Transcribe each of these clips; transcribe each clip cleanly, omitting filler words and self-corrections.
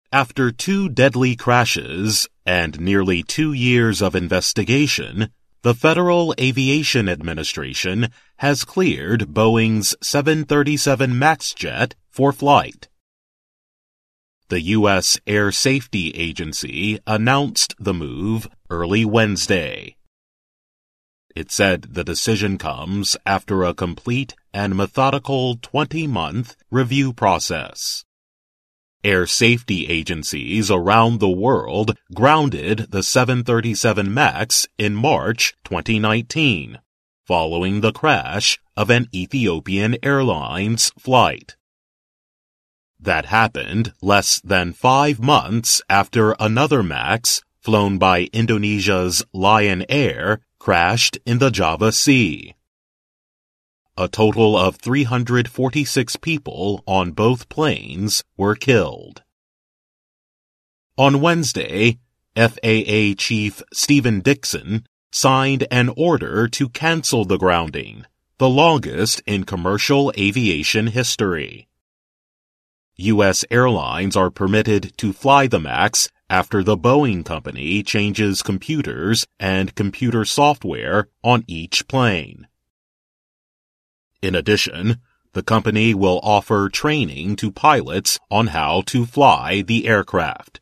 After 2 deadly crashes and nearly 2 years of investigation, the Federal Aviation Administration has cleared Boeing's 737 MAX jet for flight. The U.S. Air Safety Agency announced the move early Wednesday. It said the decision comes after a complete and methodical 20-month review process. Air safety agencies around the world grounded the 737 MAX in March 2019, following the crash of an Ethiopian Airlines flight. That happened less than 5 months after another MAX, flown by Indonesia's Lion Air, crashed in the Java Sea. A total of 346 people on both planes were killed. On Wednesday, FAA Chief Stephen Dickson signed an order to cancel the grounding, the longest in commercial aviation history. U.S. airlines are permitted to fly the MAX after the Boeing company changes computers and computer software on each plane. In addition, the company will offer training to pilots on how to fly the aircraft.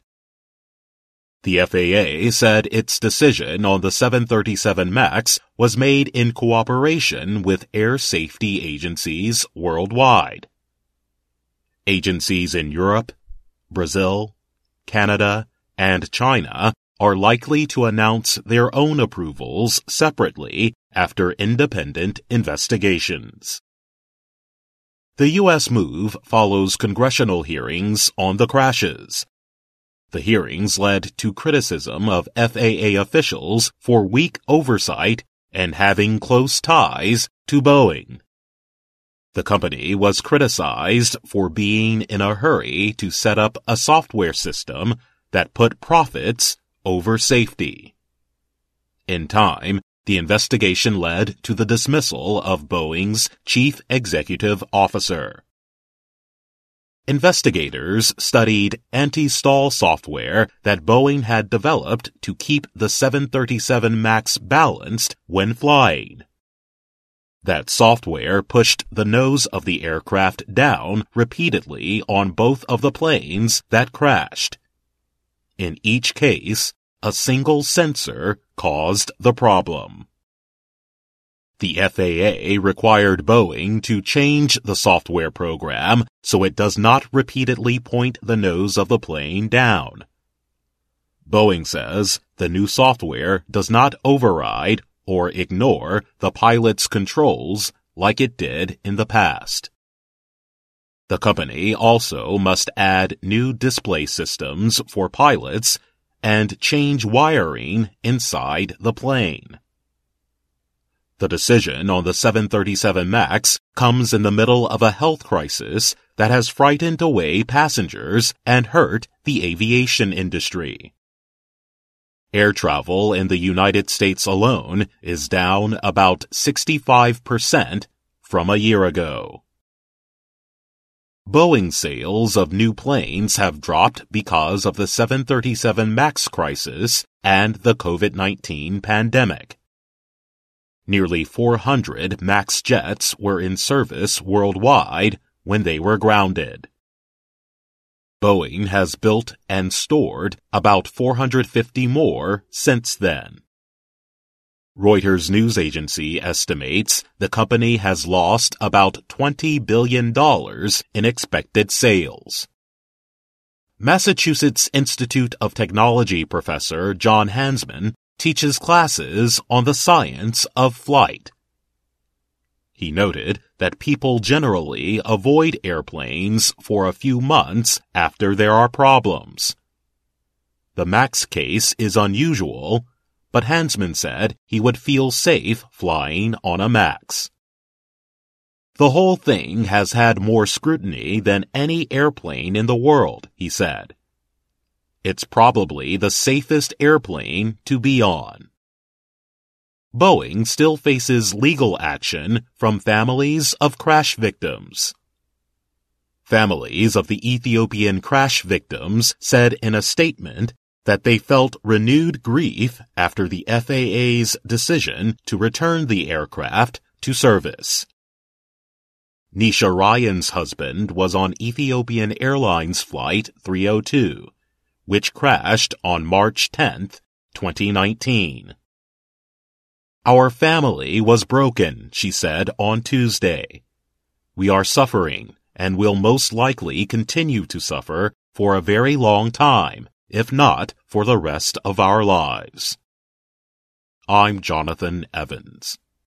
The FAA said its decision on the 737 MAX was made in cooperation with air safety agencies worldwide. Agencies in Europe, Brazil, Canada, and China are likely to announce their own approvals separately after independent investigations. The U.S. move follows congressional hearings on the crashes. The hearings led to criticism of FAA officials for weak oversight and having close ties to Boeing. The company was criticized for being in a hurry to set up a software system that put profits over safety. In time, the investigation led to the dismissal of Boeing's chief executive officer. Investigators studied anti-stall software that Boeing had developed to keep the 737 MAX balanced when flying. That software pushed the nose of the aircraft down repeatedly on both of the planes that crashed. In each case, a single sensor caused the problem. The FAA required Boeing to change the software program so it does not repeatedly point the nose of the plane down. Boeing says the new software does not override or ignore the pilot's controls like it did in the past. The company also must add new display systems for pilots and change wiring inside the plane. The decision on the 737 MAX comes in the middle of a health crisis that has frightened away passengers and hurt the aviation industry. Air travel in the United States alone is down about 65% from a year ago. Boeing sales of new planes have dropped because of the 737 MAX crisis and the COVID-19 pandemic. Nearly 400 MAX jets were in service worldwide when they were grounded. Boeing has built and stored about 450 more since then. Reuters news agency estimates the company has lost about $20 billion in expected sales. Massachusetts Institute of Technology professor John Hansman teaches classes on the science of flight. He noted that people generally avoid airplanes for a few months after there are problems. The MAX case is unusual, but Hansman said he would feel safe flying on a MAX. The whole thing has had more scrutiny than any airplane in the world, he said. It's probably the safest airplane to be on. Boeing still faces legal action from families of crash victims. Families of the Ethiopian crash victims said in a statement that they felt renewed grief after the FAA's decision to return the aircraft to service. Nisha Ryan's husband was on Ethiopian Airlines Flight 302, which crashed on March 10, 2019. Our family was broken, she said on Tuesday. We are suffering and will most likely continue to suffer for a very long time, if not for the rest of our lives. I'm Jonathan Evans.